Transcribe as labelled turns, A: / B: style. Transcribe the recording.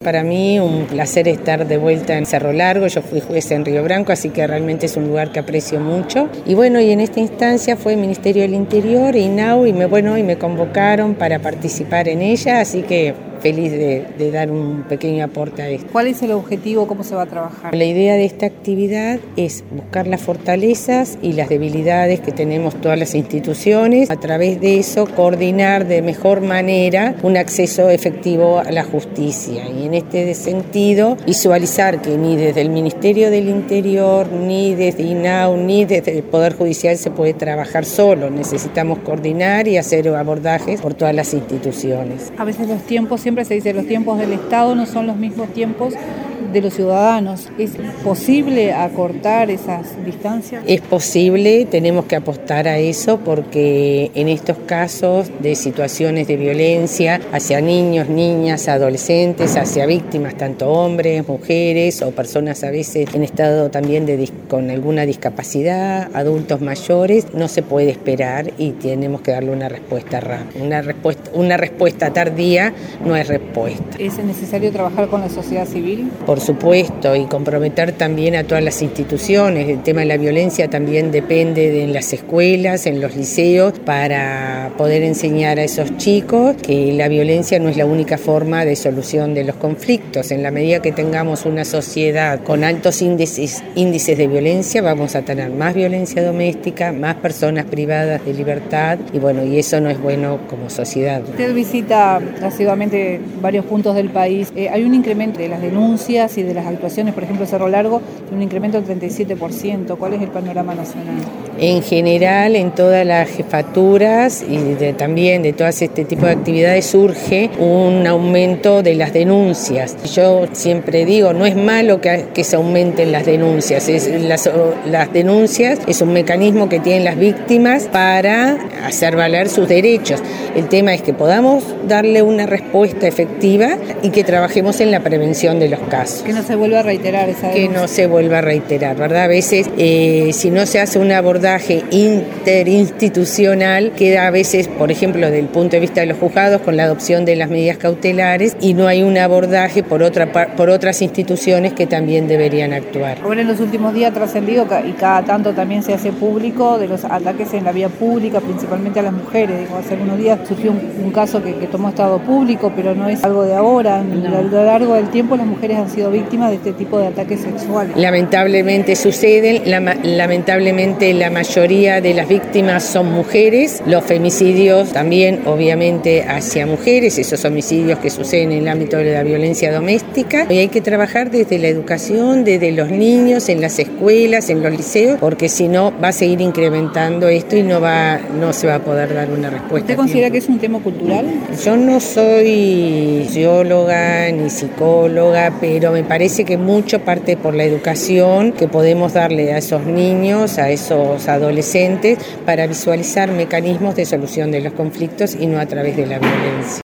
A: Para mí un placer estar de vuelta en Cerro Largo. Yo fui juez en Río Branco, así que realmente es un lugar que aprecio mucho. Y bueno, y en esta instancia fue el Ministerio del Interior, INAU, y me convocaron para participar en ella, así que feliz de dar un pequeño aporte a esto.
B: ¿Cuál es el objetivo? ¿Cómo se va a trabajar?
A: La idea de esta actividad es buscar las fortalezas y las debilidades que tenemos todas las instituciones. A través de eso, coordinar de mejor manera un acceso efectivo a la justicia. Y en este sentido, visualizar que ni desde el Ministerio del Interior, ni desde INAU, ni desde el Poder Judicial se puede trabajar solo. Necesitamos coordinar y hacer abordajes por todas las instituciones.
B: A veces los tiempos, siempre se dice, los tiempos del Estado no son los mismos tiempos de los ciudadanos. ¿Es posible acortar esas distancias?
A: Es posible, tenemos que apostar a eso porque en estos casos de situaciones de violencia hacia niños, niñas, adolescentes, hacia víctimas, tanto hombres, mujeres o personas a veces en estado también con alguna discapacidad, adultos mayores, no se puede esperar y tenemos que darle una respuesta rápida. Una respuesta tardía no es respuesta.
B: ¿Es necesario trabajar con la sociedad civil?
A: Por supuesto, y comprometer también a todas las instituciones. El tema de la violencia también depende de las escuelas, en los liceos, para poder enseñar a esos chicos que la violencia no es la única forma de solución de los conflictos. En la medida que tengamos una sociedad con altos índices de violencia, vamos a tener más violencia doméstica, más personas privadas de libertad, y eso no es bueno como sociedad.
B: Usted visita asiduamente varios puntos del país. Hay un incremento de las denuncias y de las actuaciones, por ejemplo, Cerro Largo, un incremento del 37%. ¿Cuál es el panorama nacional?
A: En general, en todas las jefaturas y también de todas este tipo de actividades surge un aumento de las denuncias. Yo siempre digo, no es malo que se aumenten las denuncias. Las denuncias es un mecanismo que tienen las víctimas para hacer valer sus derechos. El tema es que podamos darle una respuesta efectiva y que trabajemos en la prevención de los casos.
B: Que no se vuelva a reiterar esa denuncia.
A: Que no se vuelva a reiterar, ¿verdad? A veces, si no se hace un abordaje interinstitucional, queda a veces, por ejemplo, desde el punto de vista de los juzgados, con la adopción de las medidas cautelares y no hay un abordaje por otras instituciones que también deberían actuar.
B: Ahora en los últimos días ha trascendido y cada tanto también se hace público de los ataques en la vía pública, principalmente a las mujeres. Hace algunos días surgió un caso que tomó estado público, pero no es algo de ahora.
A: No.
B: A lo largo del tiempo las mujeres han sido víctimas de este tipo de ataques sexuales.
A: Lamentablemente suceden, lamentablemente la mayoría de las víctimas son mujeres, los femicidios también obviamente hacia mujeres, esos homicidios que suceden en el ámbito de la violencia doméstica, y hay que trabajar desde la educación, desde los niños, en las escuelas, en los liceos, porque si no va a seguir incrementando esto y no se va a poder dar una respuesta.
B: ¿Usted considera que es un tema cultural?
A: Yo no soy bióloga ni psicóloga, pero me parece que mucho parte por la educación que podemos darle a esos niños, a esos adolescentes, para visualizar mecanismos de solución de los conflictos y no a través de la violencia.